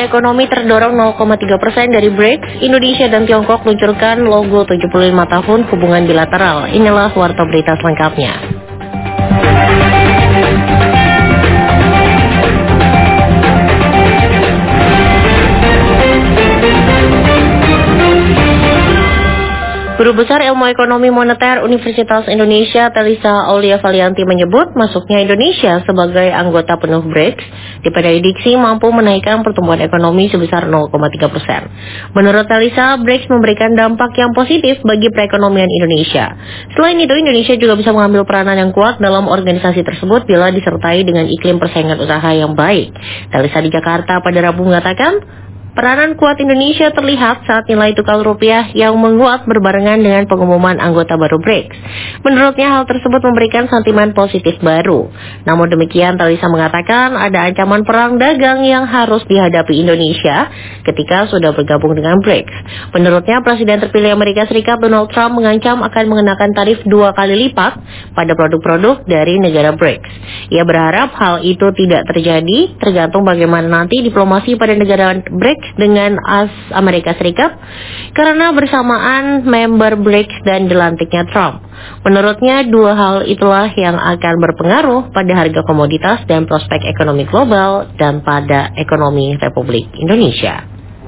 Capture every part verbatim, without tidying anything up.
ekonomi terdorong nol koma tiga persen dari B R I C S, Indonesia dan Tiongkok luncurkan logo tujuh puluh lima tahun hubungan bilateral. Inilah warta berita selengkapnya. Guru Besar Ilmu Ekonomi Moneter Universitas Indonesia Telisa Aulia Valianti menyebut masuknya Indonesia sebagai anggota penuh B R I C S diprediksi mampu menaikkan pertumbuhan ekonomi sebesar nol koma tiga persen. Menurut Telisa, B R I C S memberikan dampak yang positif bagi perekonomian Indonesia. Selain itu, Indonesia juga bisa mengambil peranan yang kuat dalam organisasi tersebut bila disertai dengan iklim persaingan usaha yang baik. Telisa di Jakarta pada Rabu mengatakan, peranan kuat Indonesia terlihat saat nilai tukar rupiah yang menguat berbarengan dengan pengumuman anggota baru B R I C S. Menurutnya hal tersebut memberikan sentimen positif baru. Namun demikian, Telisa mengatakan ada ancaman perang dagang yang harus dihadapi Indonesia ketika sudah bergabung dengan B R I C S. Menurutnya, Presiden terpilih Amerika Serikat Donald Trump mengancam akan mengenakan tarif dua kali lipat pada produk-produk dari negara B R I C S. Ia berharap hal itu tidak terjadi, tergantung bagaimana nanti diplomasi pada negara B R I C S dengan as Amerika Serikat karena bersamaan member B R I C S dan dilantiknya Trump. Menurutnya, dua hal itulah yang akan berpengaruh pada harga komoditas dan prospek ekonomi global dan pada ekonomi Republik Indonesia.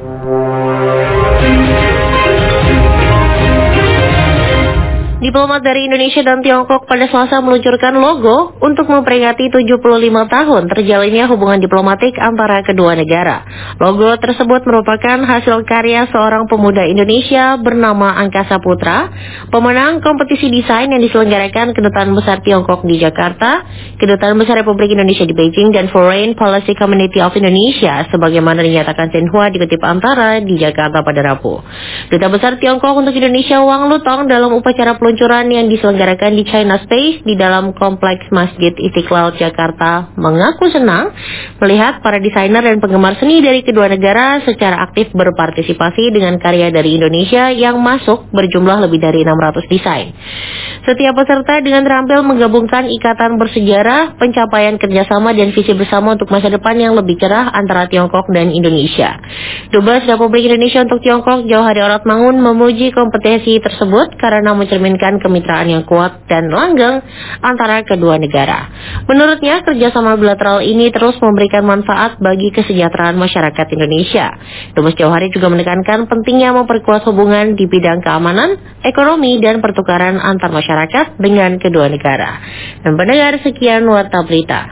Diplomat dari Indonesia dan Tiongkok pada Selasa meluncurkan logo untuk memperingati tujuh puluh lima tahun terjalinnya hubungan diplomatik antara kedua negara. Logo tersebut merupakan hasil karya seorang pemuda Indonesia bernama Angkasa Putra, pemenang kompetisi desain yang diselenggarakan Kedutaan Besar Tiongkok di Jakarta, Kedutaan Besar Republik Indonesia di Beijing, dan Foreign Policy Community of Indonesia, sebagaimana dinyatakan Xinhua dikutip Antara di Jakarta pada Rabu. Duta Besar Tiongkok untuk Indonesia Wang Lutong dalam upacara peluncuran yang diselenggarakan di China Space di dalam Kompleks Masjid Istiqlal Jakarta mengaku senang melihat para desainer dan penggemar seni dari kedua negara secara aktif berpartisipasi dengan karya dari Indonesia yang masuk berjumlah lebih dari enam ratus desain. Setiap peserta dengan terampil menggabungkan ikatan bersejarah, pencapaian kerjasama dan visi bersama untuk masa depan yang lebih cerah antara Tiongkok dan Indonesia. Dubes Republik Indonesia untuk Tiongkok Jauhari Oratmangun memuji kompetisi tersebut karena mencerminkan kemitraan yang kuat dan langgeng antara kedua negara. Menurutnya, kerjasama bilateral ini terus memberikan manfaat bagi kesejahteraan masyarakat Indonesia. Dubes Jauhari juga menekankan pentingnya memperkuat hubungan di bidang keamanan, ekonomi, dan pertukaran antar masyarakat dengan kedua negara. Dan pendengar, sekian warta berita.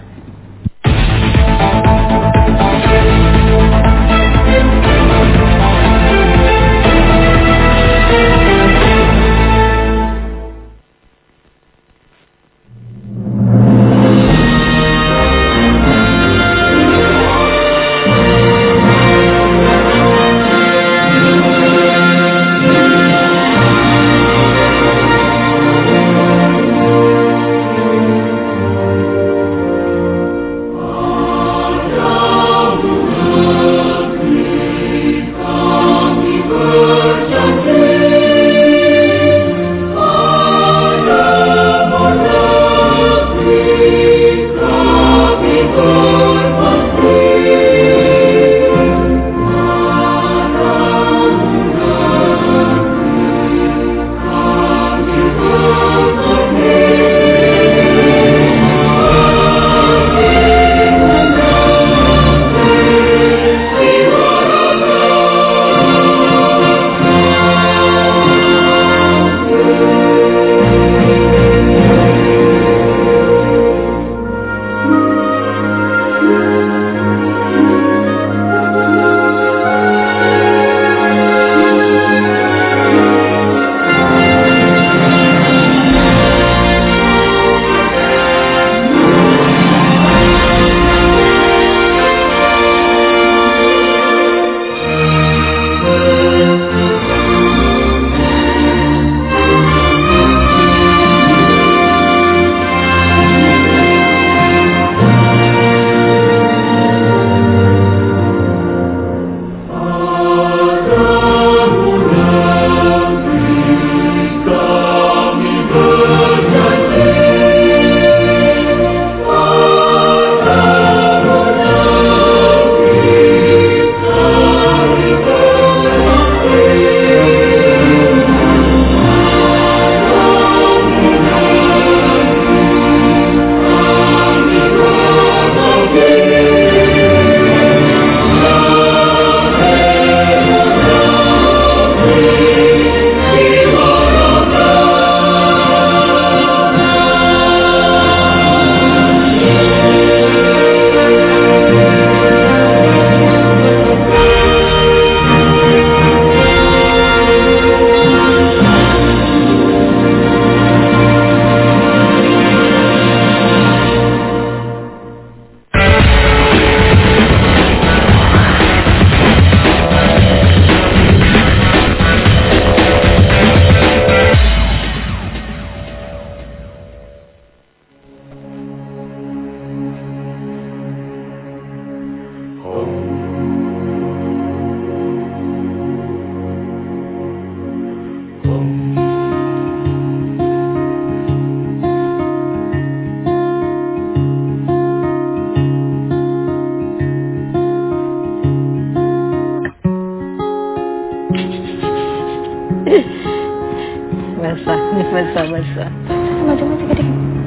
Basah, basah, basah. Maju-maju gede.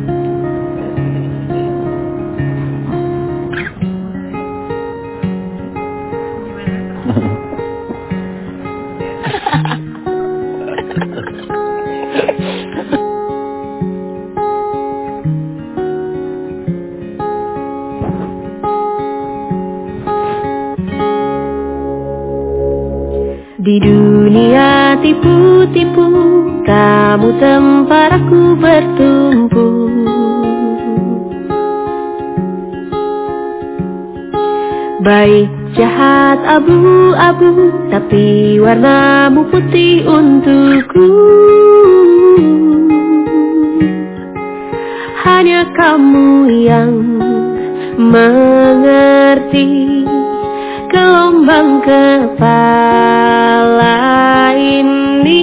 Di dunia tipu-tipu, kamu tempat aku bertumpu. Baik jahat abu-abu, tapi warnamu putih untukku. Hanya kamu yang mengerti gelombang kepala ini.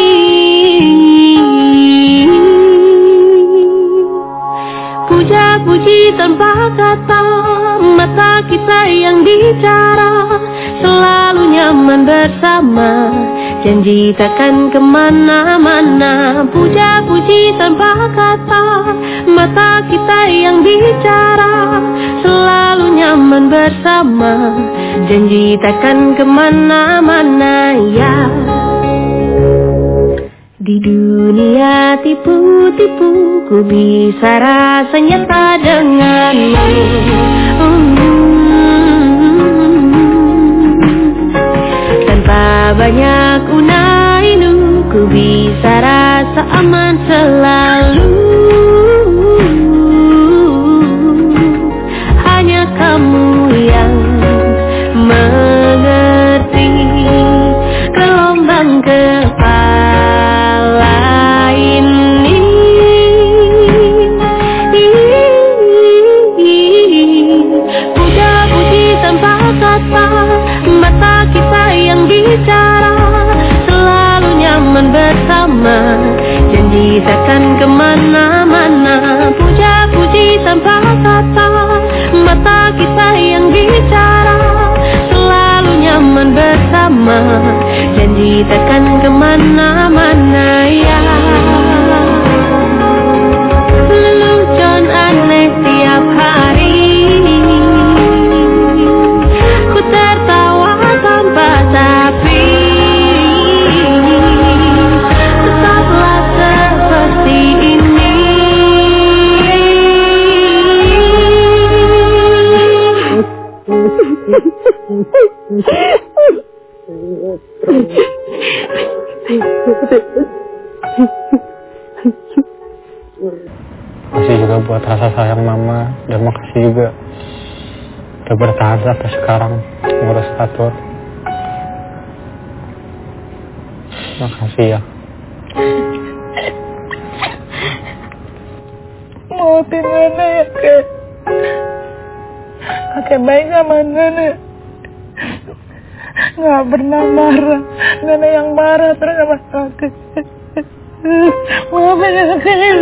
Puja-puji tanpa kata, mata kita yang bicara, selalu nyaman bersama, janji takkan kemana-mana. Puja-puji tanpa kata, mata kita yang bicara, selalu nyaman bersama, janji takkan kemana-mana ya. Di dunia tipu-tipu, ku bisa rasa nyata denganmu. Tanpa banyak unai-nu, ku bisa rasa aman selalu. Hanya kamu yang mengerti gelombang kepala ini. Puja-puji tanpa kata, mata kita yang bicara, selalu nyaman bersama, janji takkan kemana-mana. Puja-puji tanpa kata, mata kita yang bicara, selalu nyaman bersama, janji takkan kemana-mana ya. Lelucon aneh tiap hari, ku tertawa tanpa tapi, tetaplah seperti ini. Makasih juga buat rasa sayang mama, dan makasih juga udah bertahan sampai sekarang ngurus atur. Makasih ya. Maafin Nenek ya, Kek. Kakek baik sama Nenek. Nggak pernah marah. Nenek yang marah terus sama kakek. Maafin ya, Kek.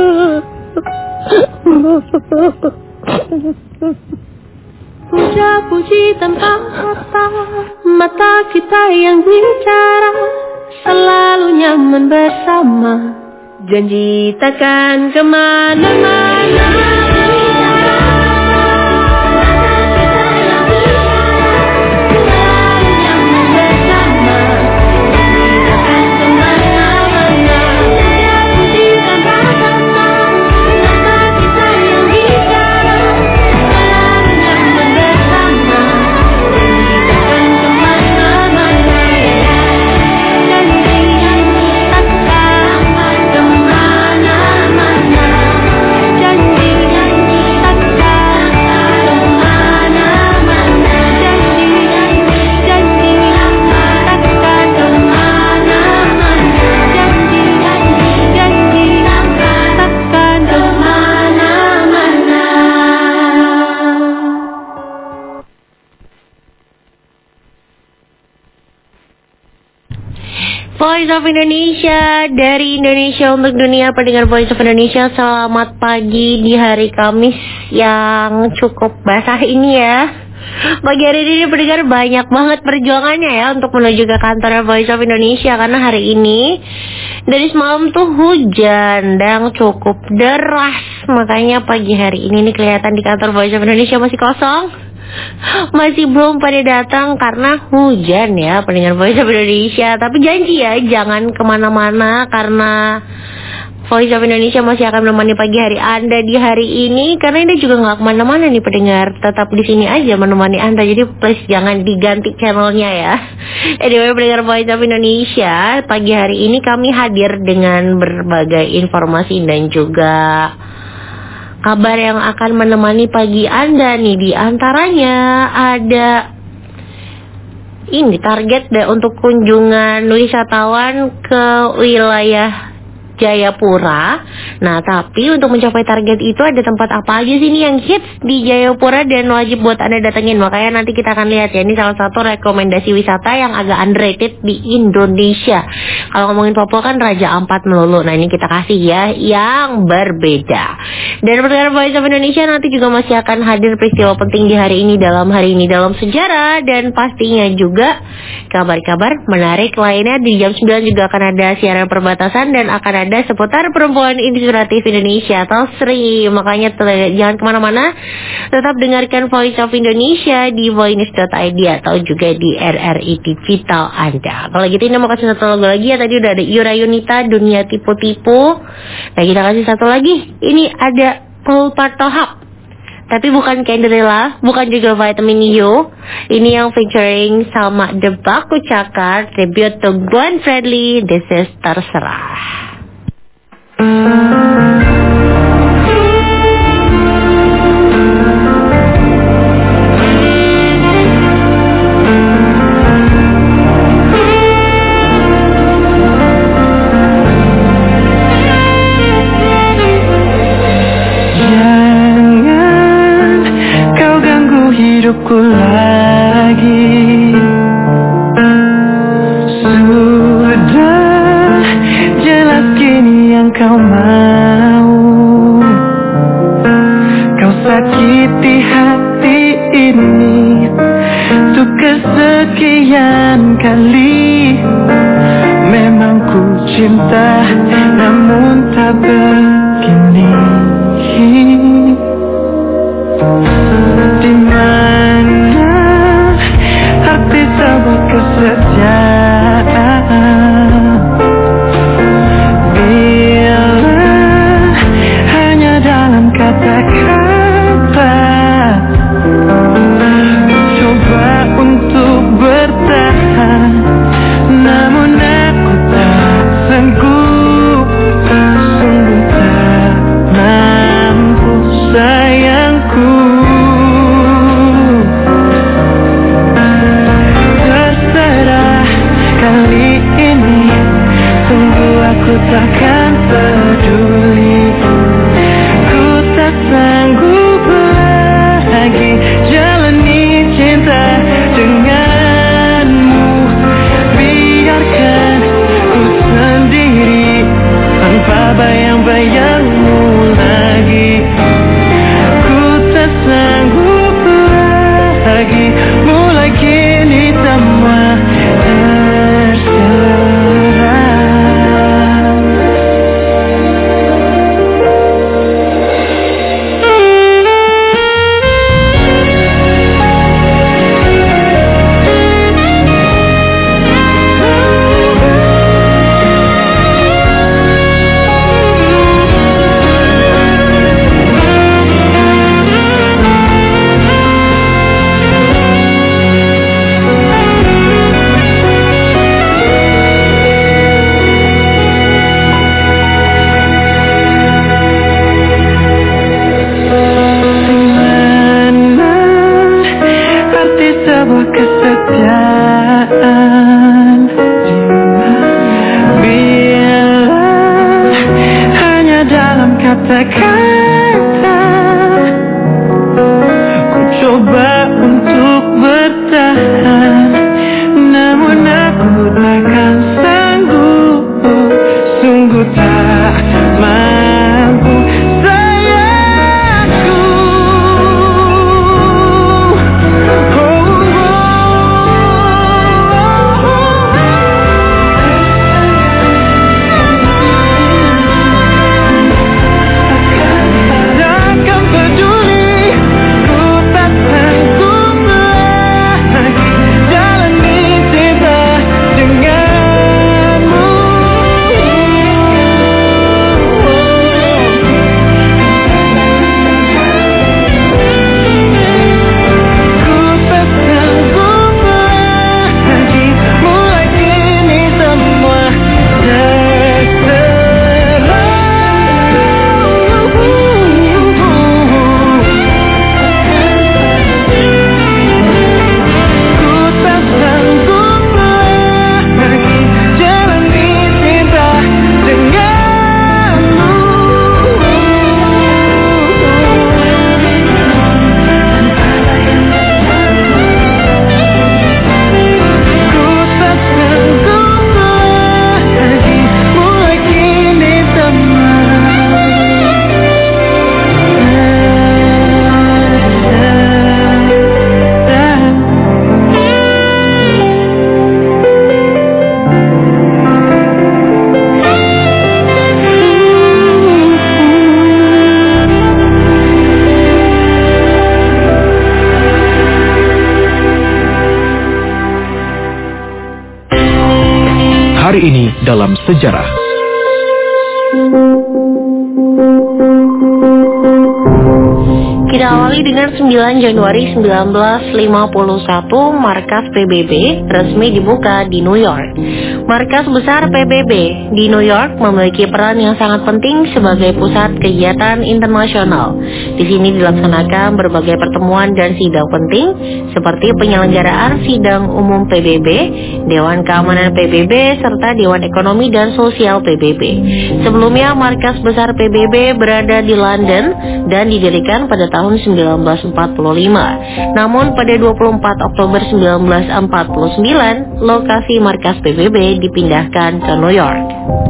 Puja-puji tanpa kata, mata kita yang bicara, selalu nyaman bersama, janji takkan kemana-mana. Voice of Indonesia, dari Indonesia untuk dunia, pendengar Voice of Indonesia, selamat pagi di hari Kamis yang cukup basah ini ya. Pagi hari ini pendengar banyak banget perjuangannya ya untuk menuju ke kantor Voice of Indonesia, karena hari ini dari semalam tuh hujan dan cukup deras. Makanya pagi hari ini nih kelihatan di kantor Voice of Indonesia masih kosong, masih belum pada datang karena hujan ya pendengar Voice of Indonesia. Tapi janji ya jangan kemana-mana, karena Voice of Indonesia masih akan menemani pagi hari Anda di hari ini, karena Anda juga nggak kemana-mana nih pendengar, tetap di sini aja menemani Anda. Jadi please jangan diganti channelnya ya. Anyway pendengar Voice of Indonesia, pagi hari ini kami hadir dengan berbagai informasi dan juga kabar yang akan menemani pagi Anda nih. Di antaranya ada ini target deh untuk kunjungan wisatawan ke wilayah Jayapura. Nah, tapi untuk mencapai target itu ada tempat apa aja sih nih yang hits di Jayapura dan wajib buat Anda datengin. Makanya nanti kita akan lihat ya, ini salah satu rekomendasi wisata yang agak underrated di Indonesia. Kalau ngomongin Papua kan Raja Ampat melulu. Nah, ini kita kasih ya yang berbeda. Dan pendengar Voice of Indonesia nanti juga masih akan hadir peristiwa penting di hari ini dalam hari ini dalam sejarah, dan pastinya juga kabar-kabar menarik lainnya. Di jam sembilan juga akan ada siaran perbatasan dan akan ada ada seputar perempuan inspiratif Indonesia atau S R I. Makanya jangan kemana-mana, tetap dengarkan Voice of Indonesia di voice dot i d atau juga di R R I Digital Anda. Kalau gitu ini mau kasih satu lagu lagi ya. Tadi udah ada Yura Yunita, Dunia Tipu-Tipu. Nah kita kasih satu lagi. Ini ada Paul Partohap, tapi bukan Cinderella, bukan juga Vitamin U. Ini yang featuring sama The Baku Cakar, tribute to Glenn Fredly. This is Terserah. Jangan kau ganggu hidupku lagi. Sudah jelas kini yang kau mau. Kau sakiti hati ini untuk kesekian kali. Memang ku cinta namun tak begini. Di mana arti sebuah kesetiaan bila hanya dalam kata-kata. Coba untuk bertahan namun aku tak sanggup, sungguh tak mampu sayangku. Terserah kali ini, sungguh aku takkan peduli. Ku tak sanggup lagi jalani cinta denganmu. Biarkan ku sendiri tanpa bayang-bayangmu lagi. Ku tak sanggup lagi, mulai kini semua terserah. Sebuah kesetiaan bila hanya dalam kata-kata. Ku coba untuk bertahan namun aku takkan sanggup, sungguh tak mampu sayangku. Hari ini dalam sejarah. Kita awali dengan sembilan Januari seribu sembilan ratus lima puluh satu, markas P B B resmi dibuka di New York. Markas besar P B B di New York memiliki peran yang sangat penting sebagai pusat kegiatan internasional. Di sini dilaksanakan berbagai pertemuan dan sidang penting seperti penyelenggaraan sidang umum P B B, Dewan Keamanan P B B, serta Dewan Ekonomi dan Sosial P B B. Sebelumnya, markas besar P B B berada di London dan didirikan pada tahun seribu sembilan ratus empat puluh lima. Namun pada dua puluh empat Oktober seribu sembilan ratus empat puluh sembilan, lokasi markas P B B dipindahkan ke New York.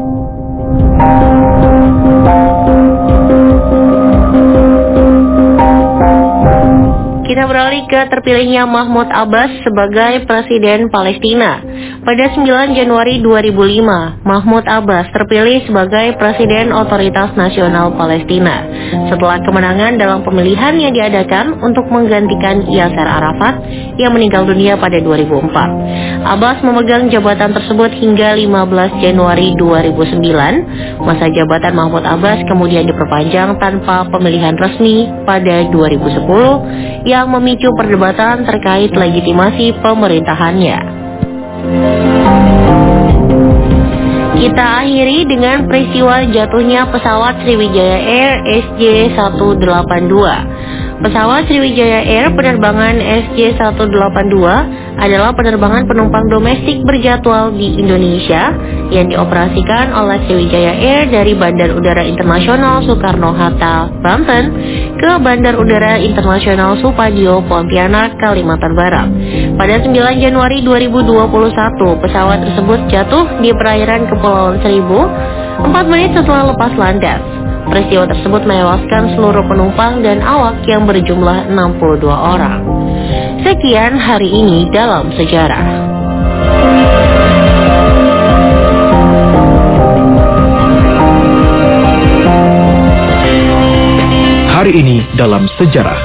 Kita beralih ke terpilihnya Mahmud Abbas sebagai Presiden Palestina. Pada sembilan Januari dua ribu lima, Mahmud Abbas terpilih sebagai Presiden Otoritas Nasional Palestina setelah kemenangan dalam pemilihan yang diadakan untuk menggantikan Yasser Arafat yang meninggal dunia pada dua ribu empat. Abbas memegang jabatan tersebut hingga lima belas Januari dua ribu sembilan. Masa jabatan Mahmud Abbas kemudian diperpanjang tanpa pemilihan resmi pada dua ribu sepuluh yang memicu perdebatan terkait legitimasi pemerintahannya. Kita akhiri dengan peristiwa jatuhnya pesawat Sriwijaya Air S J seratus delapan puluh dua. Pesawat Sriwijaya Air penerbangan S J seratus delapan puluh dua adalah penerbangan penumpang domestik berjadwal di Indonesia yang dioperasikan oleh Sriwijaya Air dari Bandar Udara Internasional Soekarno-Hatta, Banten ke Bandar Udara Internasional Supadio, Pontianak, Kalimantan Barat. Pada sembilan Januari dua ribu dua puluh satu, pesawat tersebut jatuh di perairan Kepulauan Seribu empat menit setelah lepas landas. Peristiwa tersebut menewaskan seluruh penumpang dan awak yang berjumlah enam puluh dua orang. Sekian hari ini dalam sejarah. Hari ini dalam sejarah.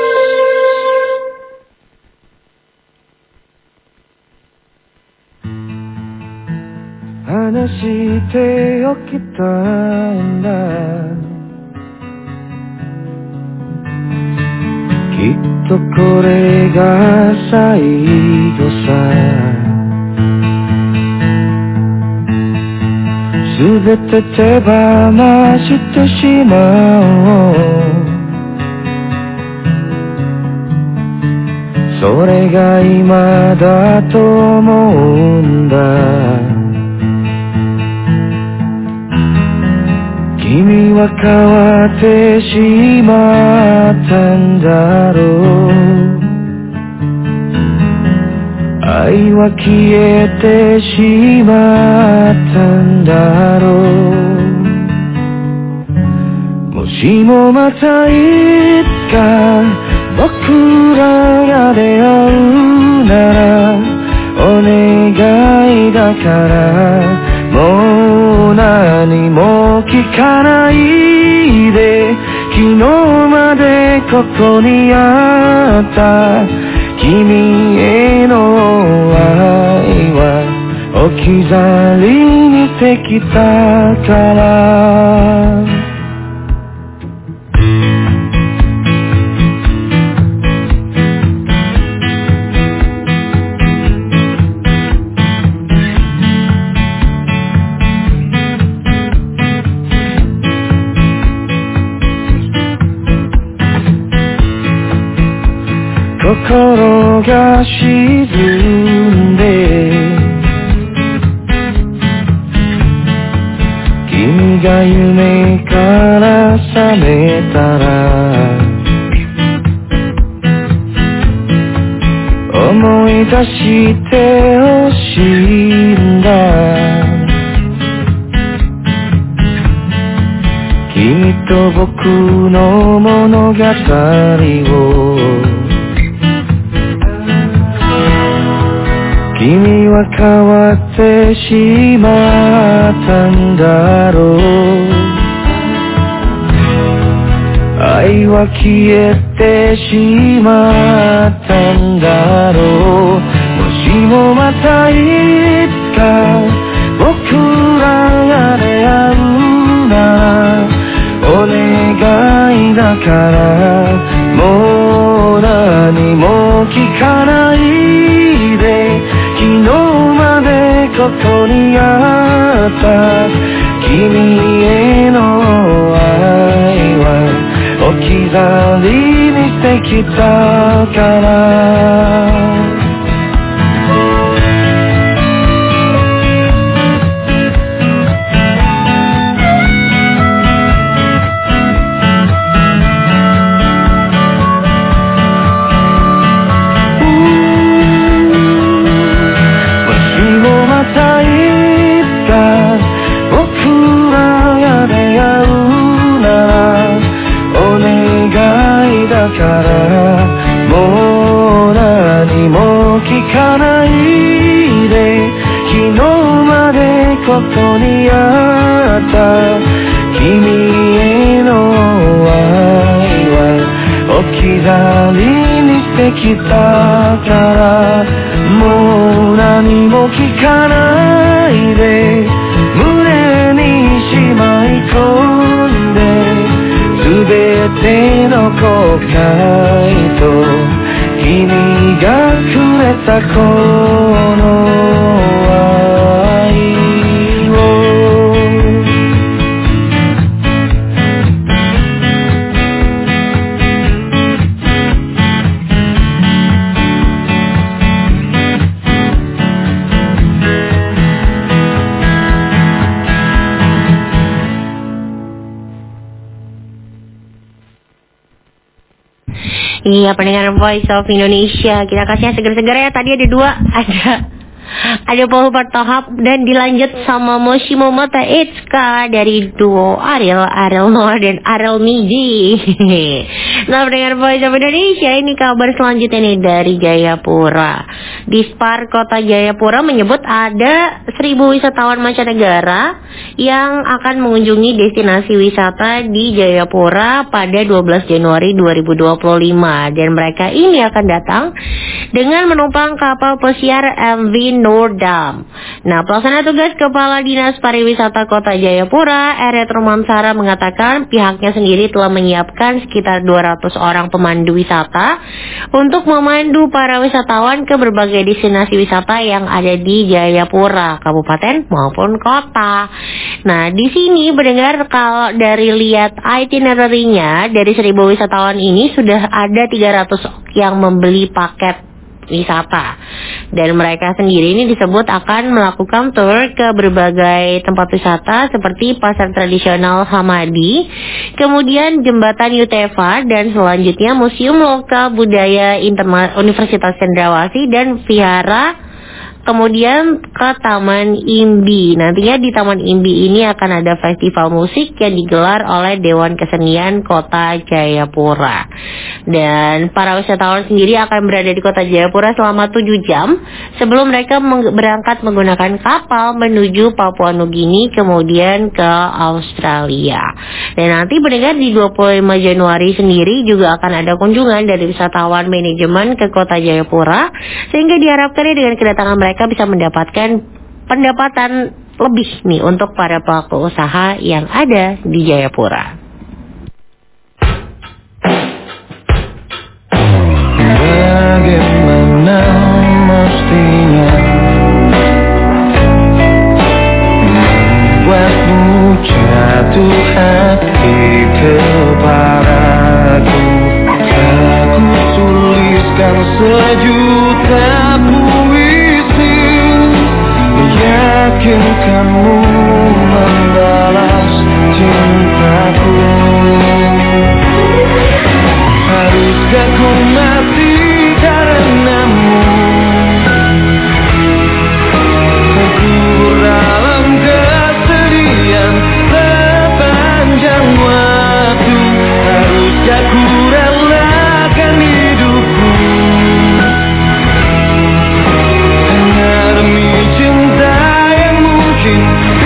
Hanya shite okitanda, kitto kore ga saigo sa. Subete tebanashite shimau, sore ga ima da to omou nda. Kimi wa kawatte shimatta n darou, ai wa kiete shimatta n darou. Moshimo mata itsuka bokura ga deau nara, onegai dakara mou nani mo kikanai de, kino made koko ni atta kimi e no ai wa okizari ni tekita kara. Kokoro ga shizunde, kimi ga yume kara sametara, omoi dashite hoshii nda. Kimi to boku no monogatari wo, kimi wa kawatte shimatta n darou, ai wa kiete shimatta n darou. Moshimo mata itsuka boku からもう何も聞かないで昨日までここにあった君への愛は置き去りにしてきたからここにあった君への愛は置き去りにしてきたからもう何も聞かないで胸にしまい込んで全ての後悔と君がくれたこの愛 Iya, pendengar Voice of Indonesia, kita kasih yang segar-segar ya. Tadi ada dua, ada ada Paul Bartohap dan dilanjut sama Moshi Momota Itsuka dari duo Ariel, Ariel Noah dan Ariel Miji. Nah, pendengar Voice of Indonesia, ini kabar selanjutnya nih dari Jayapura. Dispar Kota Jayapura menyebut ada seribu wisatawan mancanegara yang akan mengunjungi destinasi wisata di Jayapura pada dua belas Januari dua ribu dua puluh lima dan mereka ini akan datang dengan menumpang kapal pesiar M V Nordam. Nah, pelaksana tugas Kepala Dinas Pariwisata Kota Jayapura, Eret Rumamsara mengatakan pihaknya sendiri telah menyiapkan sekitar dua ratus orang pemandu wisata untuk memandu para wisatawan ke berbagai destinasi wisata yang ada di Jayapura, kabupaten maupun kota. Nah, di sini mendengar kalau dari lihat itinerary-nya dari seribu wisatawan ini sudah ada tiga ratus yang membeli paket wisata dan mereka sendiri ini disebut akan melakukan tour ke berbagai tempat wisata seperti pasar tradisional Hamadi, kemudian jembatan Yutefa dan selanjutnya Museum Lokal Budaya Interma- Universitas Cendrawasih dan Vihara, kemudian ke Taman Imbi. Nantinya di Taman Imbi ini akan ada festival musik yang digelar oleh Dewan Kesenian Kota Jayapura. Dan para wisatawan sendiri akan berada di Kota Jayapura selama tujuh jam sebelum mereka meng- berangkat menggunakan kapal menuju Papua Nugini kemudian ke Australia. Dan nanti mendengar di dua puluh lima Januari sendiri juga akan ada kunjungan dari wisatawan manajemen ke Kota Jayapura sehingga diharapkan dengan kedatangan mereka bisa mendapatkan pendapatan lebih nih untuk para pelaku usaha yang ada di Jayapura. Bagaimana mestinya membuatmu jatuh hati kepadaku. Aku tuliskan sejuta puisi meyakinkanmu membalas cintaku. Haruskah ku mati karenamu, terkubur dalam kesedihan sepanjang waktu. Haruskah ku relakan hidupku hanya demi cinta yang mungkin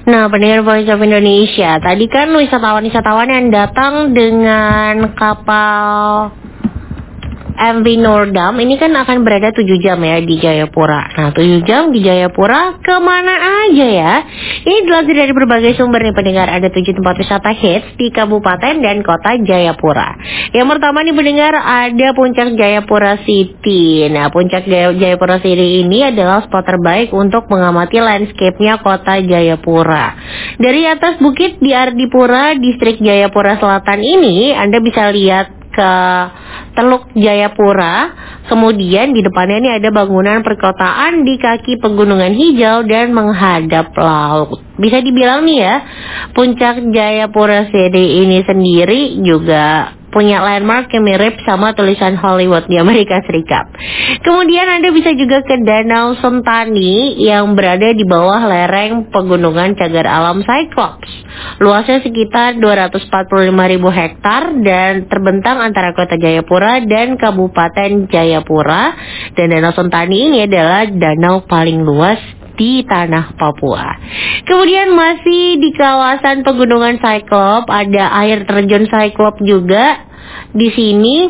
Nah, pendengar Voice of Indonesia, tadi kan wisatawan-wisatawan yang datang dengan kapal M V Noordam ini kan akan berada tujuh jam ya di Jayapura. Nah, tujuh jam di Jayapura kemana aja ya? Ini dilansir dari berbagai sumber nih pendengar. Ada tujuh tempat wisata hits di Kabupaten dan Kota Jayapura. Yang pertama nih pendengar, ada Puncak Jayapura City. Nah, Puncak Jaya- Jayapura City ini adalah spot terbaik untuk mengamati landscape-nya Kota Jayapura. Dari atas bukit di Ardipura, distrik Jayapura Selatan ini, Anda bisa lihat ke Teluk Jayapura. Kemudian di depannya ini ada bangunan perkotaan di kaki pegunungan hijau dan menghadap laut. Bisa dibilang nih ya, Puncak Jayapura City ini sendiri juga punya landmark yang mirip sama tulisan Hollywood di Amerika Serikat. Kemudian Anda bisa juga ke Danau Sentani yang berada di bawah lereng pegunungan cagar alam Cyclops. Luasnya sekitar dua ratus empat puluh lima ribu hektar dan terbentang antara Kota Jayapura dan Kabupaten Jayapura. Dan Danau Sentani ini adalah danau paling luas di tanah Papua. Kemudian masih di kawasan pegunungan Cyclops ada air terjun Cyclops juga. Di sini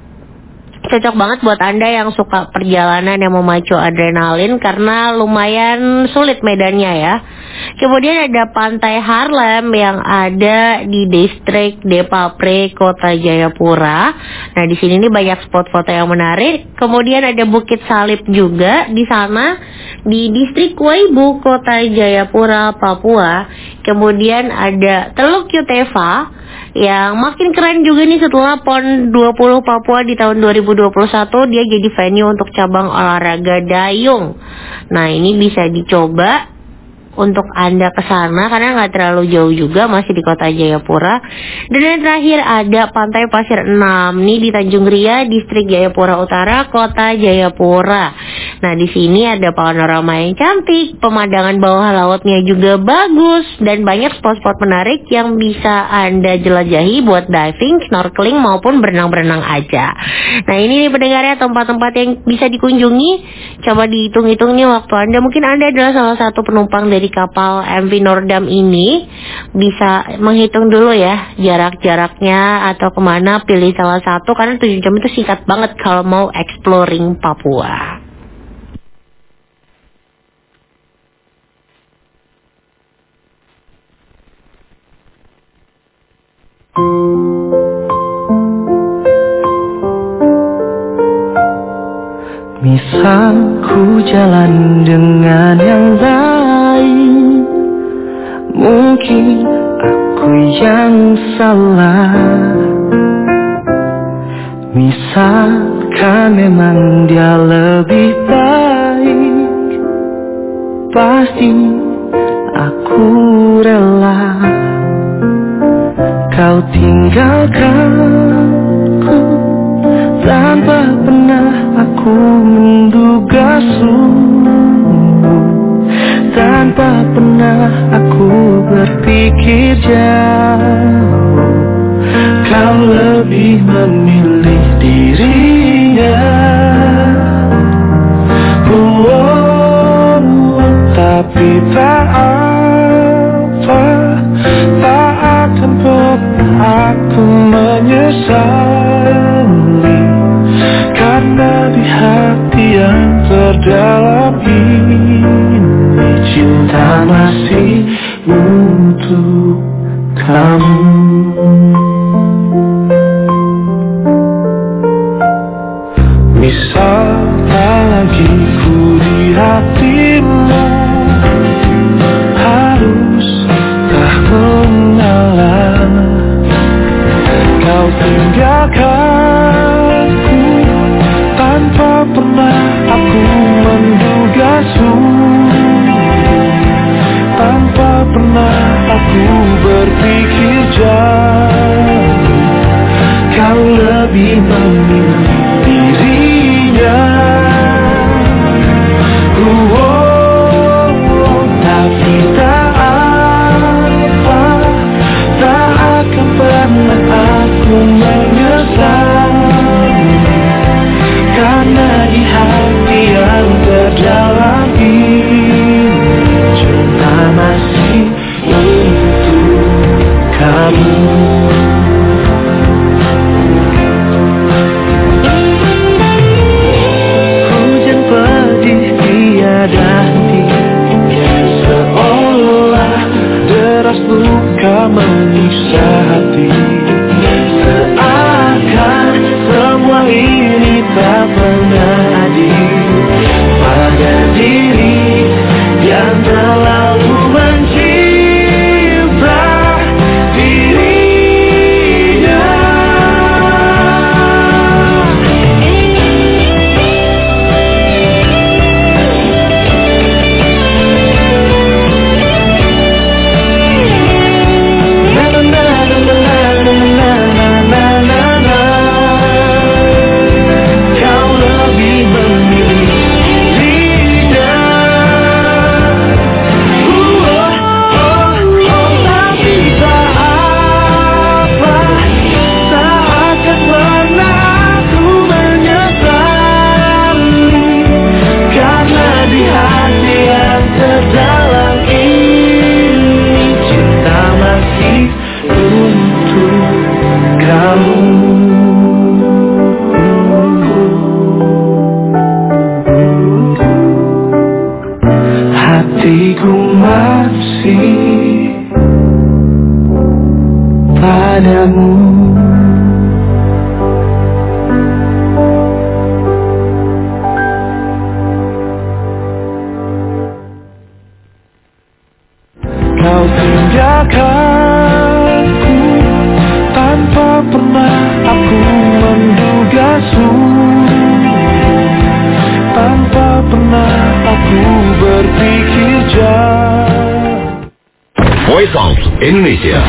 cocok banget buat Anda yang suka perjalanan yang memacu adrenalin karena lumayan sulit medannya ya. Kemudian ada Pantai Harlem yang ada di distrik Depapre, Kota Jayapura. Nah, di sini nih banyak spot foto yang menarik. Kemudian ada Bukit Salib juga di sana di distrik Waibu, Kota Jayapura, Papua. Kemudian ada Teluk Yutefa yang makin keren juga nih setelah PON dua puluh Papua di tahun dua ribu dua puluh satu dia jadi venue untuk cabang olahraga dayung. Nah, ini bisa dicoba untuk Anda ke sana karena nggak terlalu jauh juga, masih di Kota Jayapura. Dan yang terakhir ada Pantai Pasir enam nih di Tanjung Ria, distrik Jayapura Utara, Kota Jayapura. Nah, di sini ada panorama yang cantik, pemandangan bawah lautnya juga bagus dan banyak spot-spot menarik yang bisa Anda jelajahi buat diving, snorkeling maupun berenang-berenang aja. Nah, ini nih pendengarnya tempat-tempat yang bisa dikunjungi. Coba dihitung-hitung nih waktu Anda. Mungkin Anda adalah salah satu penumpang dari kapal M V Noordam ini, bisa menghitung dulu ya jarak-jaraknya atau kemana, pilih salah satu karena tujuh jam itu singkat banget kalau mau exploring Papua. Misal ku jalan dengan yang baik, mungkin aku yang salah. Misalkan memang dia lebih baik, pasti aku rela. Kau tinggalkanku tanpa pernah aku menduga sungguh, tanpa pernah aku berpikir jauh. Kau lebih memilih dirinya, oh, oh, tapi tak apa, tak akan pernah aku menyesali. Karena di hati yang terdalam ini cinta masih untuk kamu. Misal tak lagi ku di hatimu, haruskah mengalah. Kau tinggalkanku tanpa pernah aku menduga sungguh, tanpa pernah aku berpikir jauh. menyiksa hati. Seakan semua ini tak pernah adil pada diri yang terlalu mencinta dirinya. Na na na na na na na na na na. Kau lebih memilih dirinya. Hatiku masih padamu. Kau tinggalkanku tanpa pernah aku menduga, sungguh tanpa pernah aku berpikir jauh. Voice of Indonesia.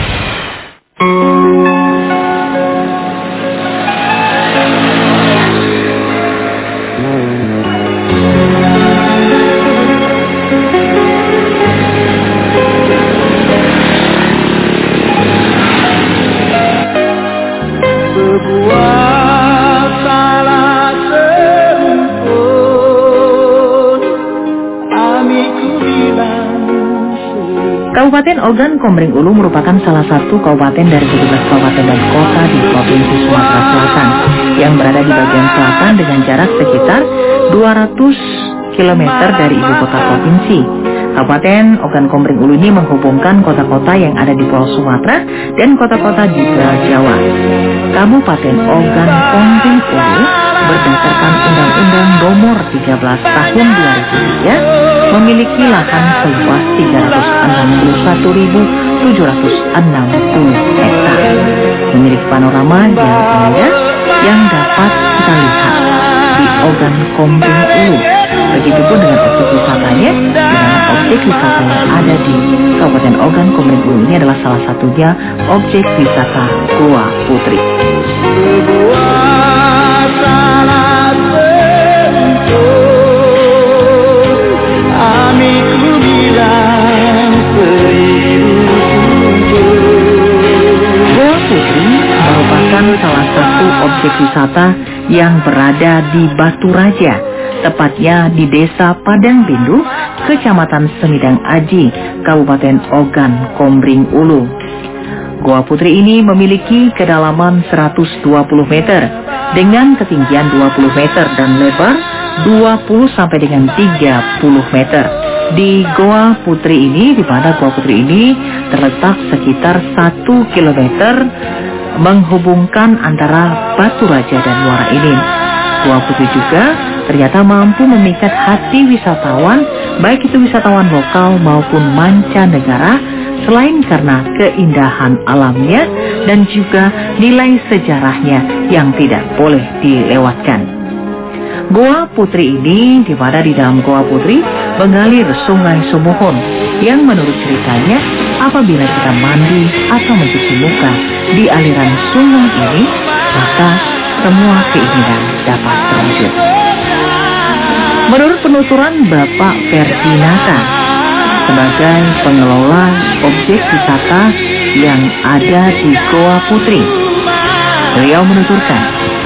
Kabupaten Ogan Komering Ulu merupakan salah satu kabupaten dari tujuh belas kabupaten dan kota di Provinsi Sumatera Selatan yang berada di bagian selatan dengan jarak sekitar dua ratus kilometer dari ibu kota provinsi. Kabupaten Ogan Komering Ulu ini menghubungkan kota-kota yang ada di Pulau Sumatera dan kota-kota di Pulau Jawa. Kabupaten Ogan Komering Ulu berdasarkan Undang-Undang Nomor tiga belas Tahun dua ribu tiga memiliki lahan seluas tiga ratus enam puluh satu ribu tujuh ratus enam puluh hektar, memiliki panorama yang indah yang dapat kita lihat di Ogan Komering Ulu. Begitupun dengan objek wisatanya, di mana objek wisata yang ada di Kabupaten Ogan Komering Ulu ini adalah salah satunya objek wisata Goa Putri. Goa Putri merupakan salah satu objek wisata yang berada di Batu Raja, tepatnya di Desa Padang Bindu, Kecamatan Semidang Aji, Kabupaten Ogan Komering Ulu. Goa Putri ini memiliki kedalaman seratus dua puluh meter dengan ketinggian dua puluh meter dan lebar dua puluh sampai dengan tiga puluh meter. Di Goa Putri ini, di mana Goa Putri ini terletak sekitar satu kilometer menghubungkan antara Batu Raja dan Muara Enim. Goa Putri juga ternyata mampu memikat hati wisatawan, baik itu wisatawan lokal maupun mancanegara, selain karena keindahan alamnya dan juga nilai sejarahnya yang tidak boleh dilewatkan. Goa Putri ini, di mana di dalam Goa Putri mengalir Sungai Sumuhun, yang menurut ceritanya apabila kita mandi atau mencuci muka di aliran sungai ini, maka semua keinginan dapat terwujud. Menurut penuturan Bapak Ferdinata sebagai pengelola objek wisata yang ada di Goa Putri, beliau menuturkan,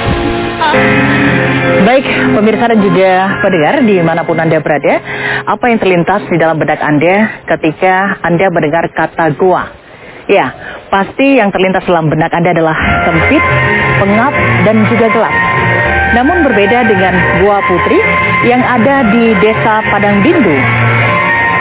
baik pemirsa dan juga pendengar dimanapun Anda berada, apa yang terlintas di dalam benak Anda ketika Anda mendengar kata goa? Ya, pasti yang terlintas dalam benak Anda adalah sempit, pengap, dan juga gelap. Namun berbeda dengan Goa Putri yang ada di Desa Padang Bindu,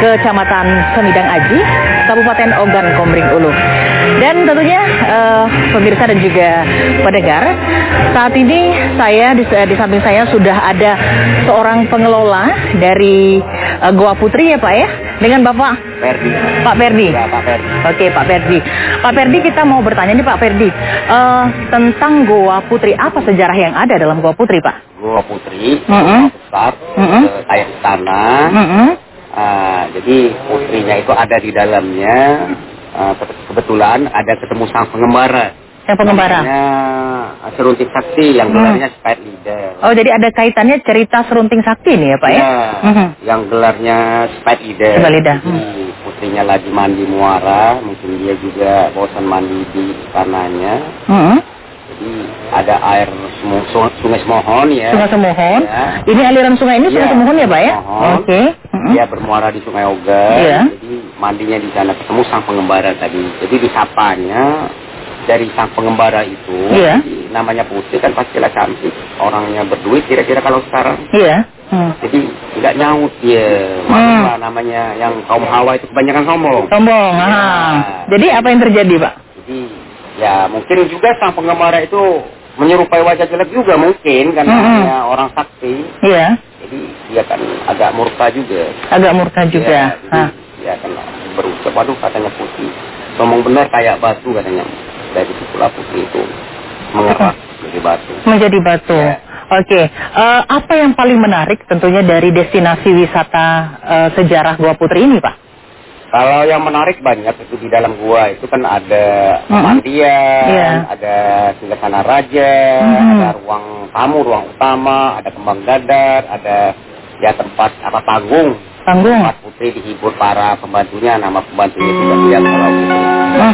Kecamatan Semidang Aji, Kabupaten Ogan Komering Ulu. Dan tentunya uh, pemirsa dan juga pendengar, saat ini saya di, di samping saya sudah ada seorang pengelola dari uh, Goa Putri ya Pak ya, dengan Bapak Ferdi. Pak Ferdi. Ya, Pak Ferdi. Oke Pak Ferdi. Pak Ferdi, kita mau bertanya nih Pak Ferdi uh, tentang Goa Putri. Apa sejarah yang ada dalam Goa Putri Pak? Goa Putri, Mm-hmm. besar, Mm-hmm. kayak istana. Mm-hmm. Uh, jadi putrinya itu ada di dalamnya. Uh, kebetulan ada ketemu sang pengembara. Yang pengembara? Namanya Serunting Sakti yang gelarnya hmm. Spite Leader. Oh, jadi ada kaitannya cerita Serunting Sakti nih ya Pak ya? Ya, mm-hmm. yang gelarnya Spite Leader. Spite Leader. Jadi hmm. putrinya lagi mandi muara, mungkin dia juga bosan mandi di istananya. Mm-hmm. Jadi ada air semu- sungai Semohon ya. Sungai Semohon. Ya. Ini aliran sungai ini Sungai ya, Semohon ya Pak ya? Oke. Okay. Mm-hmm. Dia bermuara di Sungai Ogan. Yeah. Jadi mandinya di sana, ketemu sang pengembara tadi. Jadi disapanya dari sang pengembara itu, yeah. namanya Putri kan pastilah cantik, orangnya berduit kira-kira kalau sekarang. Iya. Yeah. Hmm. Jadi tidak nyaut dia, maksudnya hmm. namanya yang kaum Hawa itu kebanyakan sombong. Sombong. Ya. Aha. Jadi apa yang terjadi Pak? Jadi ya mungkin juga sang pengembara itu menyerupai wajah jelek juga mungkin karena hmm. namanya orang sakti. Iya. Yeah. Jadi dia kan agak murka juga. Agak murka juga. Ya, jadi dia kan berucap, waduh katanya Putri, ngomong benar kayak batu katanya. Dari situlah Putri itu mengeras menjadi batu. Menjadi batu. Ya. Oke. Okay. Uh, apa yang paling menarik tentunya dari destinasi wisata uh, sejarah Goa Putri ini, Pak? Kalau yang menarik banyak itu di dalam gua itu kan ada mm-hmm. mandian, yeah. ada singgasana raja, mm-hmm. ada ruang tamu, ruang utama, ada kembang dadar, ada ya tempat apa panggung. Panggung. Tempat Putri dihibur para pembantunya, nama pembantunya itu Bagian Pulau Putri. Hmm.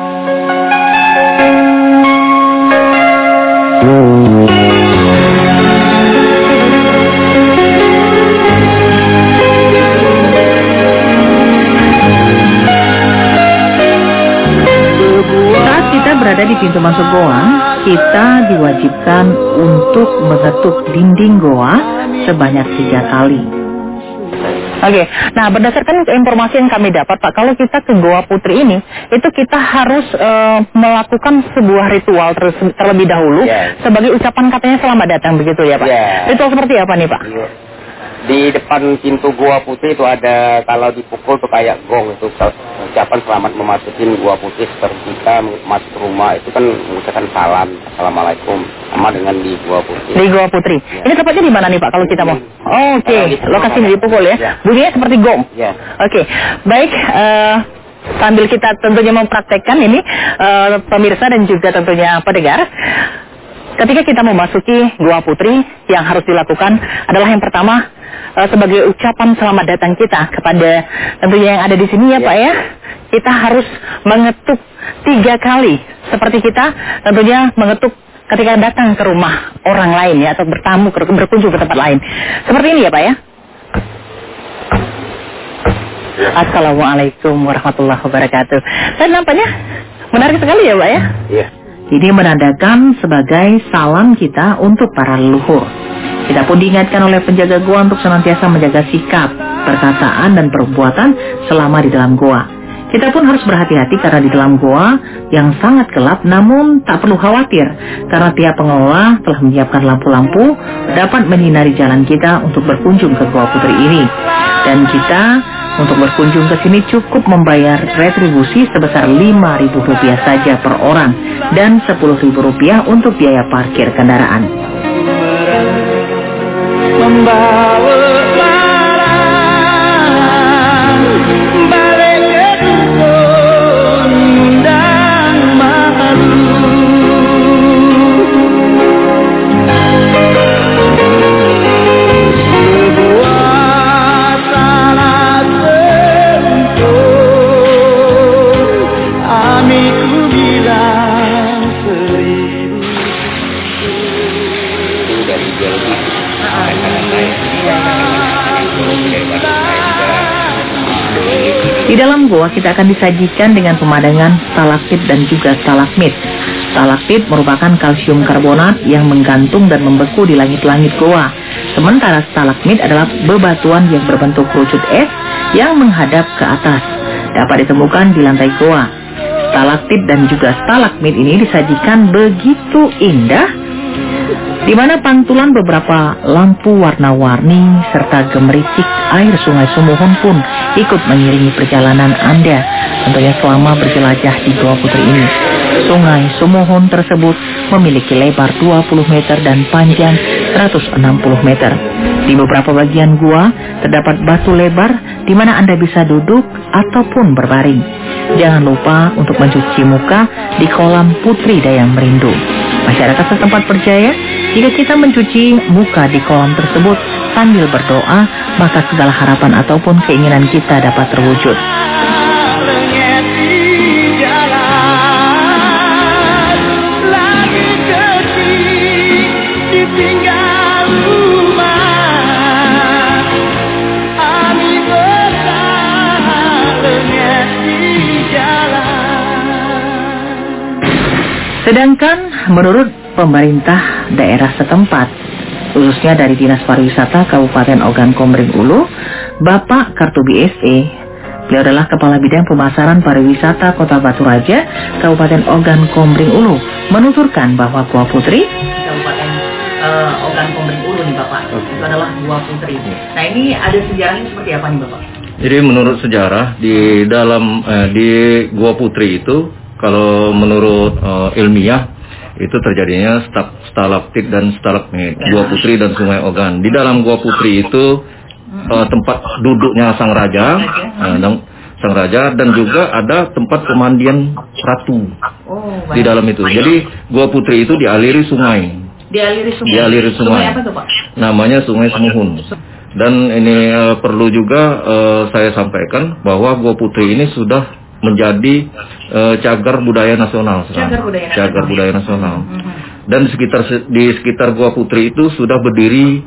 Saat kita berada di pintu masuk goa, kita diwajibkan untuk mengetuk dinding goa sebanyak tiga kali. Oke, okay. Nah berdasarkan informasi yang kami dapat Pak, kalau kita ke Goa Putri ini, itu kita harus uh, melakukan sebuah ritual ter- terlebih dahulu yeah. sebagai ucapan katanya selamat datang begitu ya Pak? Yeah. Ritual seperti apa nih Pak? Yeah. Di depan pintu Goa Putri itu ada, kalau dipukul tuh kayak gong, itu ucapan selamat memasukin Goa Putri. Seperti kita masuk rumah itu kan mengucapkan salam, assalamualaikum, sama dengan di Goa Putri. Di Goa Putri. Ya. Ini tepatnya di mana nih Pak kalau kita mau? Oh, Oke, okay. Lokasinya dipukul ya. ya. Bunyinya seperti gong. Ya. Oke, okay. Baik. Uh, sambil kita tentunya mempraktekkan ini uh, pemirsa dan juga tentunya pendengar. Ketika kita memasuki Goa Putri, yang harus dilakukan adalah yang pertama uh, sebagai ucapan selamat datang kita kepada tentunya yang ada di sini ya, ya Pak ya. Kita harus mengetuk tiga kali seperti kita tentunya mengetuk ketika datang ke rumah orang lain ya, atau bertamu berkunjung ke tempat lain. Seperti ini ya Pak ya. Ya. Assalamualaikum warahmatullahi wabarakatuh. Dan nampaknya menarik sekali ya Pak ya. Iya. Ini menandakan sebagai salam kita untuk para leluhur. Kita pun diingatkan oleh penjaga goa untuk senantiasa menjaga sikap, perkataan, dan perbuatan selama di dalam goa. Kita pun harus berhati-hati karena di dalam goa yang sangat gelap, namun tak perlu khawatir karena pihak pengelola telah menyiapkan lampu-lampu dapat menyinari jalan kita untuk berkunjung ke Goa Putri ini. Dan kita untuk berkunjung ke sini cukup membayar retribusi sebesar lima ribu rupiah saja per orang dan sepuluh ribu rupiah untuk biaya parkir kendaraan. Membawa Di dalam goa kita akan disajikan dengan pemandangan stalaktit dan juga stalagmit. Stalaktit merupakan kalsium karbonat yang menggantung dan membeku di langit-langit goa. Sementara stalagmit adalah bebatuan yang berbentuk kerucut es yang menghadap ke atas. Dapat ditemukan di lantai goa. Stalaktit dan juga stalagmit ini disajikan begitu indah, di mana pantulan beberapa lampu warna-warni serta gemericik air Sungai Sumuhun pun ikut mengiringi perjalanan Anda tentunya selama berjelajah di Goa Putri ini. Sungai Sumuhun tersebut memiliki lebar dua puluh meter dan panjang seratus enam puluh meter. Di beberapa bagian gua terdapat batu lebar di mana Anda bisa duduk ataupun berbaring. Jangan lupa untuk mencuci muka di kolam Putri Dayang Merindu. Masyarakat setempat percaya jika kita mencuci muka di kolam tersebut sambil berdoa, maka segala harapan ataupun keinginan kita dapat terwujud. Sedangkan menurut pemerintah daerah setempat, khususnya dari Dinas Pariwisata Kabupaten Ogan Komering Ulu, Bapak Kartubi S E, beliau adalah Kepala Bidang Pemasaran Pariwisata Kota Batu Raja, Kabupaten Ogan Komering Ulu, menuturkan bahwa Goa Putri, Kabupaten uh, Ogan Komering Ulu nih Bapak, itu adalah Goa Putri. Nah ini ada sejarahnya seperti apa nih Bapak? Jadi menurut sejarah di dalam eh, di Goa Putri itu, kalau menurut uh, ilmiah itu terjadinya stalaktit dan stalagmit, Goa Putri dan Sungai Ogan. Di dalam Goa Putri itu uh, tempat duduknya sang raja, uh, dan sang raja dan juga ada tempat pemandian ratu di dalam itu. Jadi Goa Putri itu dialiri sungai. Dialiri sungai. Dialiri sungai. Sungai apa tuh Pak? Namanya Sungai Sumuhun. Dan ini uh, perlu juga uh, saya sampaikan bahwa Goa Putri ini sudah menjadi uh, cagar budaya nasional sekarang. Cagar budaya nasional. Cagar budaya nasional. Mm-hmm. Dan di sekitar di sekitar Goa Putri itu sudah berdiri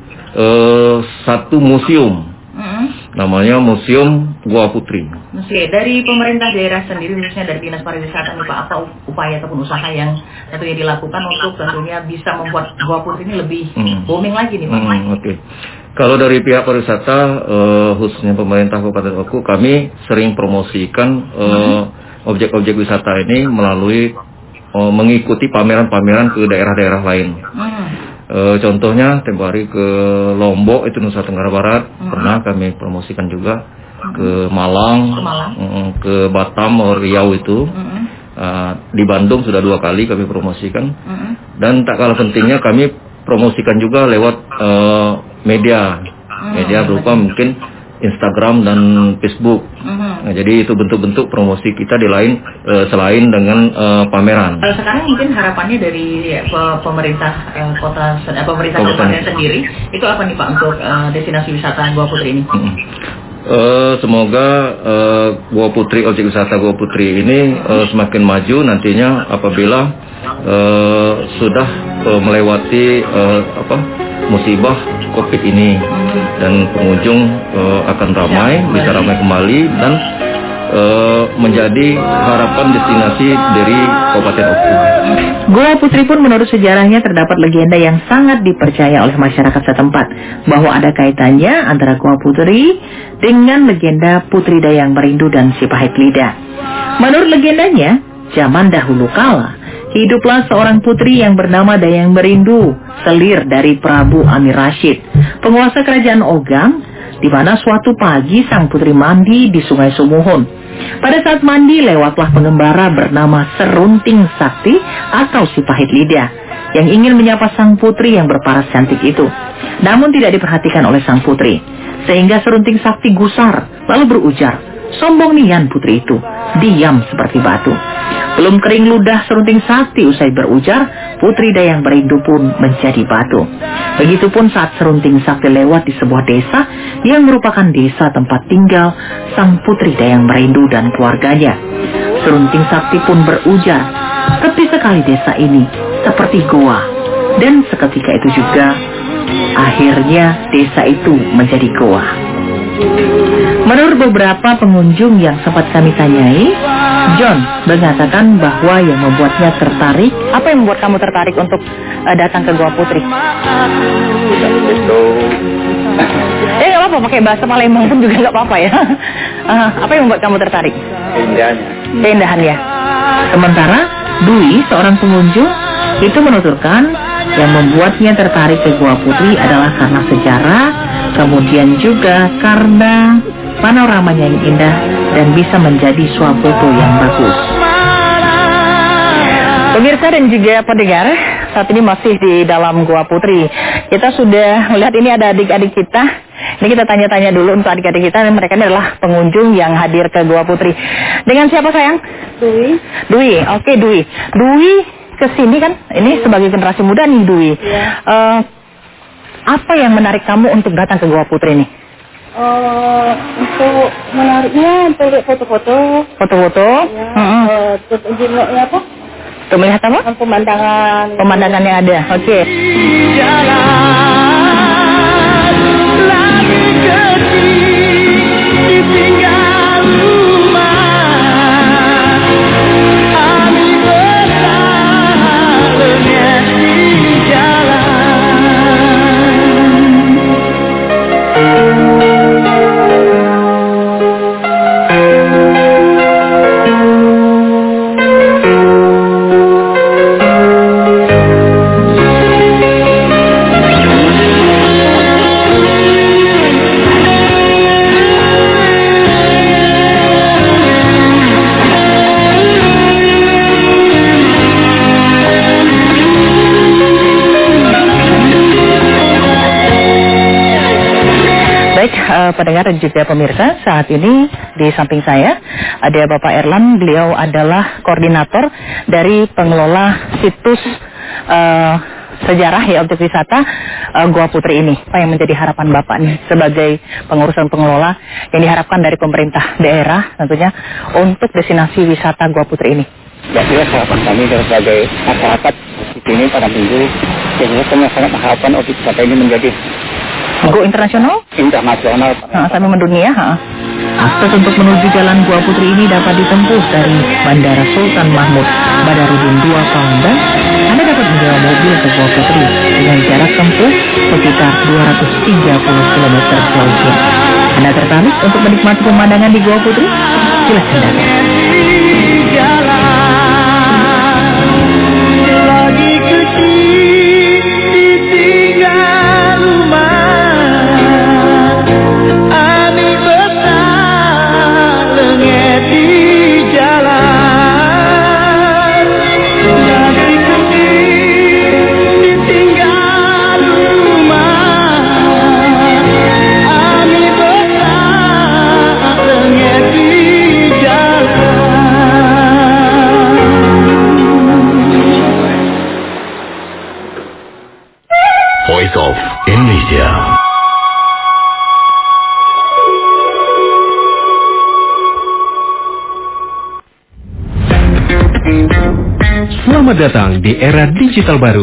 uh, satu museum. Mm-hmm. Namanya Museum Goa Putri. Oke, dari pemerintah daerah sendiri, khususnya dari Dinas Pariwisata nih Pak, apa upaya ataupun usaha yang tentunya dilakukan untuk tentunya bisa membuat Goa Putri ini lebih mm. booming lagi nih Pak? Mm, Oke. Okay. Kalau dari pihak pariwisata, uh, khususnya pemerintah Kabupaten Oku, kami sering promosikan uh, objek-objek wisata ini melalui uh, mengikuti pameran-pameran ke daerah-daerah lain. Hmm. Uh, contohnya tempoh hari ke Lombok, itu Nusa Tenggara Barat, hmm. pernah kami promosikan juga. Hmm. Ke Malang, ke, Malang. Uh, ke Batam, Riau itu. Hmm. Uh, di Bandung sudah dua kali kami promosikan. Hmm. Dan tak kalah pentingnya kami promosikan juga lewat uh, media, media berupa mungkin Instagram dan Facebook. Uh-huh. Nah, jadi itu bentuk-bentuk promosi kita di lain uh, selain dengan uh, pameran. Kalau sekarang mungkin harapannya dari ya, pemerintah uh, kota, uh, pemerintah kabupaten sendiri itu apa nih Pak untuk uh, destinasi wisata Goa Putri ini? Uh-huh. Uh, semoga uh, Goa Putri, objek wisata Goa Putri ini uh, semakin maju nantinya apabila uh, sudah uh, melewati uh, apa musibah COVID ini dan pengunjung uh, akan ramai, bisa ramai kembali dan uh, menjadi harapan destinasi dari Kabupaten Oku. Goa Putri pun menurut sejarahnya terdapat legenda yang sangat dipercaya oleh masyarakat setempat bahwa ada kaitannya antara Goa Putri dengan legenda Putri Dayang Merindu dan si Pahit Lidah. Menurut legendanya, zaman dahulu kala hiduplah seorang putri yang bernama Dayang Merindu, selir dari Prabu Amir Rashid, penguasa kerajaan Ogan, di mana suatu pagi sang putri mandi di Sungai Sumuhun. Pada saat mandi, lewatlah pengembara bernama Serunting Sakti atau si Pahit Lidah, yang ingin menyapa sang putri yang berparas cantik itu. Namun tidak diperhatikan oleh sang putri, sehingga Serunting Sakti gusar, lalu berujar, "Sombong nian putri itu, diam seperti batu." Belum kering ludah Serunting Sakti usai berujar, Putri Dayang Merindu pun menjadi batu. Begitupun saat Serunting Sakti lewat di sebuah desa yang merupakan desa tempat tinggal sang Putri Dayang Merindu dan keluarganya. Serunting Sakti pun berujar, "Tepi sekali desa ini, seperti goa." Dan seketika itu juga, akhirnya desa itu menjadi goa. Menurut beberapa pengunjung yang sempat kami tanyai, John mengatakan bahwa yang membuatnya tertarik, apa yang membuat kamu tertarik untuk uh, datang ke Goa Putri? Eh, apa apa-apa, pakai bahasa Palembang pun juga nggak apa-apa ya. uh, apa yang membuat kamu tertarik? Keindahannya. Keindahan ya. Sementara Dwi, seorang pengunjung, itu menuturkan yang membuatnya tertarik ke Gua Putri adalah karena sejarah, kemudian juga karena panoramanya yang indah dan bisa menjadi suatu foto yang bagus. Pemirsa dan juga pendengar, saat ini masih di dalam Gua Putri. Kita sudah melihat ini ada adik-adik kita. Ini kita tanya-tanya dulu untuk adik-adik kita. Mereka ini adalah pengunjung yang hadir ke Gua Putri. Dengan siapa sayang? Dwi. Dwi, oke Dwi. Dwi kesini kan, ini sebagai generasi muda nih Dwi. Iya. Uh, apa yang menarik kamu untuk datang ke Gua Putri ini? Uh, untuk menariknya untuk lihat foto-foto. Foto-foto? Ya, Mm-hmm. uh, terus ya apa? Untuk melihat apa? Pemandangan. Pemandangan yang ada, oke. Okay. Pendengar dan juga pemirsa, saat ini di samping saya ada Bapak Erlan. Beliau adalah koordinator dari pengelola situs uh, sejarah ya objek wisata uh, Gua Putri ini. Apa yang menjadi harapan Bapak nih sebagai pengurusan pengelola yang diharapkan dari pemerintah daerah tentunya untuk destinasi wisata Gua Putri ini? Ya, jelas harapan kami sebagai masyarakat di sini pada minggu, sehingga kami sangat mengharapkan objek wisata ini menjadi Go internasional? Internasional. Nah, sampai mendunia. Ha. Akses untuk menuju Jalan Gua Putri ini dapat ditempuh dari Bandara Sultan Mahmud Badarudin dua Palembang. Anda dapat menyewa mobil ke Gua Putri dengan jarak tempuh sekitar dua ratus tiga puluh kilometer jauhnya. Anda tertarik untuk menikmati pemandangan di Gua Putri? Silakan datang. Voice of Indonesia. Selamat datang di era digital baru.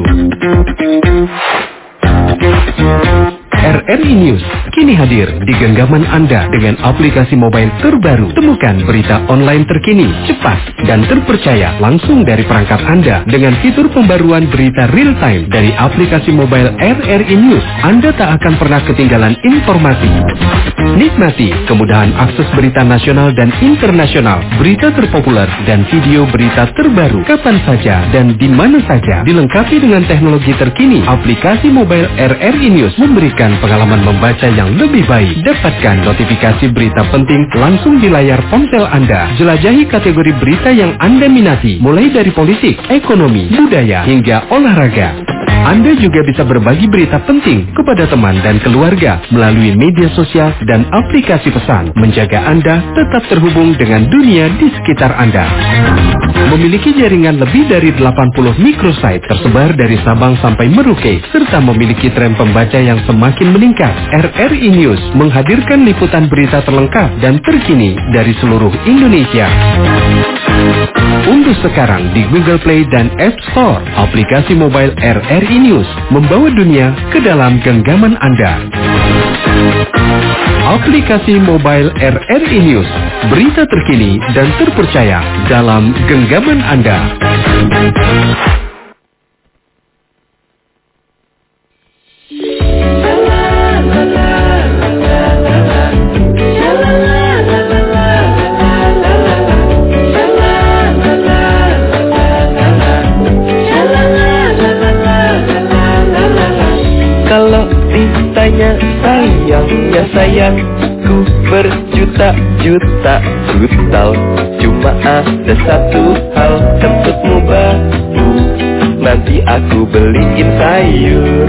R R I News kini hadir di genggaman Anda dengan aplikasi mobile terbaru. Temukan berita online terkini, cepat, dan terpercaya langsung dari perangkat Anda dengan fitur pembaruan berita real time dari aplikasi mobile R R I News. Anda tak akan pernah ketinggalan informasi. Nikmati kemudahan akses berita nasional dan internasional, berita terpopuler, dan video berita terbaru kapan saja dan di mana saja. Dilengkapi dengan teknologi terkini, aplikasi mobile R R I News memberikan pengalaman membaca yang lebih baik. Dapatkan notifikasi berita penting langsung di layar ponsel Anda. Jelajahi kategori berita yang Anda minati, mulai dari politik, ekonomi, budaya, hingga olahraga. Anda juga bisa berbagi berita penting kepada teman dan keluarga melalui media sosial dan aplikasi pesan, menjaga Anda tetap terhubung dengan dunia di sekitar Anda. Memiliki jaringan lebih dari delapan puluh microsite tersebar dari Sabang sampai Merauke, serta memiliki tren pembaca yang semakin meningkat. R R I News menghadirkan liputan berita terlengkap dan terkini dari seluruh Indonesia. Unduh sekarang di Google Play dan App Store aplikasi mobile R R I News, membawa dunia ke dalam genggaman Anda. Aplikasi mobile R R I News, berita terkini dan terpercaya dalam genggaman Anda. berjuta-juta brutal. Cuma ada satu hal untukmu baru, nanti aku beliin sayur.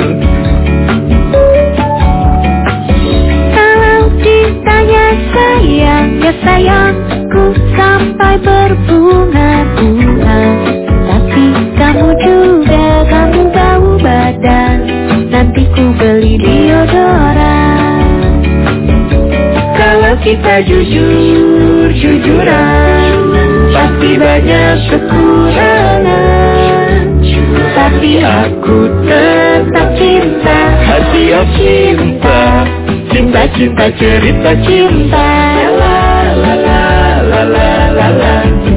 Kalau ditanya sayang, ya sayangku sampai berbunga-bunga. Tapi kamu juga, kamu bau badan, nanti ku beli deodoran. Kalau kita jujur, jujuran, pasti banyak kekurangan. Tapi aku tetap cinta, hati yang cinta, cinta cinta cerita cinta. La la la la la la la.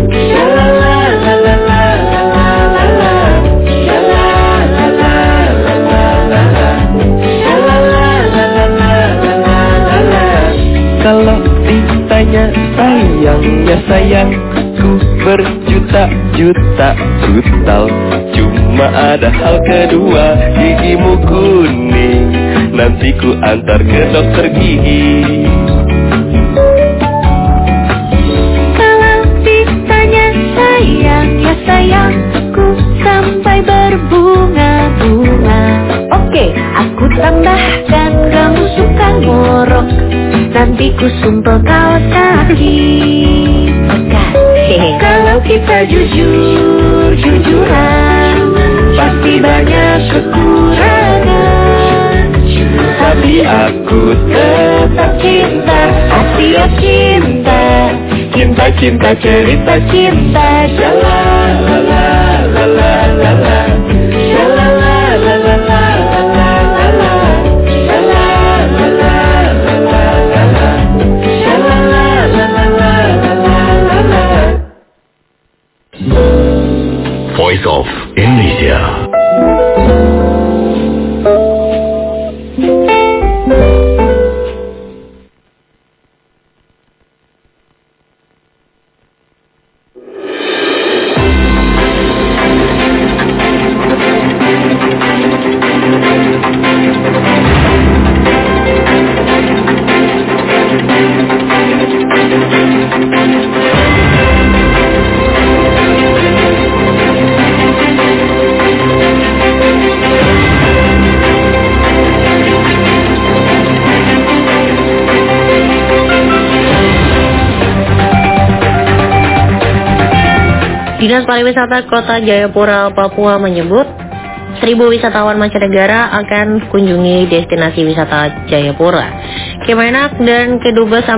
Kalau ditanya sayang, ya sayangku berjuta-juta brutal. Cuma ada hal kedua, gigimu kuning, nanti ku antar ke dokter gigi. Kalau ditanya sayang, ya sayangku sampai berbunga-bunga. Oke, aku tambahkan kamu suka ngorok, nanti ku sumpel kaos kaki bekas. Kalau kita jujur, jujuran, pasti banyak kekurangan. Tapi aku tetap cinta, hati yang cinta, cinta cinta cerita cinta. Shala la la la la la la. Shala la la la la. Voice of Indonesia. Dinas Pariwisata Kota Jayapura, Papua menyebut seribu wisatawan mancanegara akan kunjungi destinasi wisata Jayapura. Kemenak dan Kedubes